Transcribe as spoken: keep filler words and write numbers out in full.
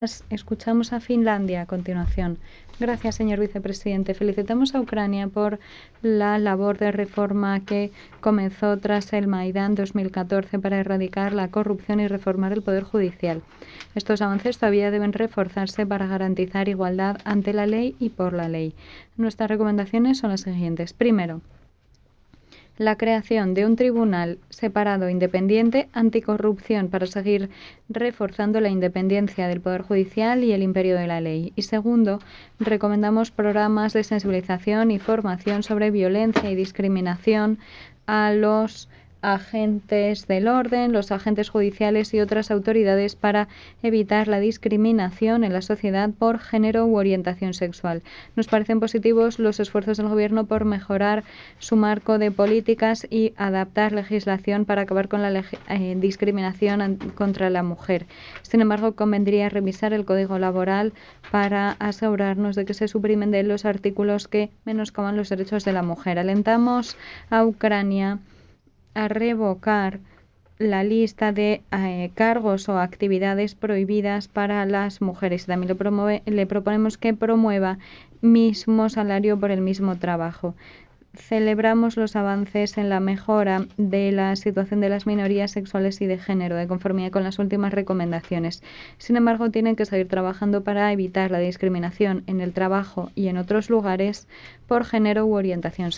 Escuchamos a Finlandia a continuación. Gracias, señor vicepresidente. Felicitamos a Ucrania por la labor de reforma que comenzó tras el Maidán dos mil catorce para erradicar la corrupción y reformar el Poder Judicial. Estos avances todavía deben reforzarse para garantizar igualdad ante la ley y por la ley. Nuestras recomendaciones son las siguientes. Primero, la creación de un tribunal separado independiente anticorrupción para seguir reforzando la independencia del Poder Judicial y el imperio de la ley. Y segundo, recomendamos programas de sensibilización y formación sobre violencia y discriminación a los agentes del orden, los agentes judiciales y otras autoridades para evitar la discriminación en la sociedad por género u orientación sexual. Nos parecen positivos los esfuerzos del Gobierno por mejorar su marco de políticas y adaptar legislación para acabar con la eh, discriminación contra la mujer. Sin embargo, convendría revisar el Código Laboral para asegurarnos de que se suprimen de él los artículos que menoscaban los derechos de la mujer. Alentamos a Ucrania a revocar la lista de eh, cargos o actividades prohibidas para las mujeres. También le, promueve, le proponemos que promueva mismo salario por el mismo trabajo. Celebramos los avances en la mejora de la situación de las minorías sexuales y de género, de conformidad con las últimas recomendaciones. Sin embargo, tienen que seguir trabajando para evitar la discriminación en el trabajo y en otros lugares por género u orientación sexual.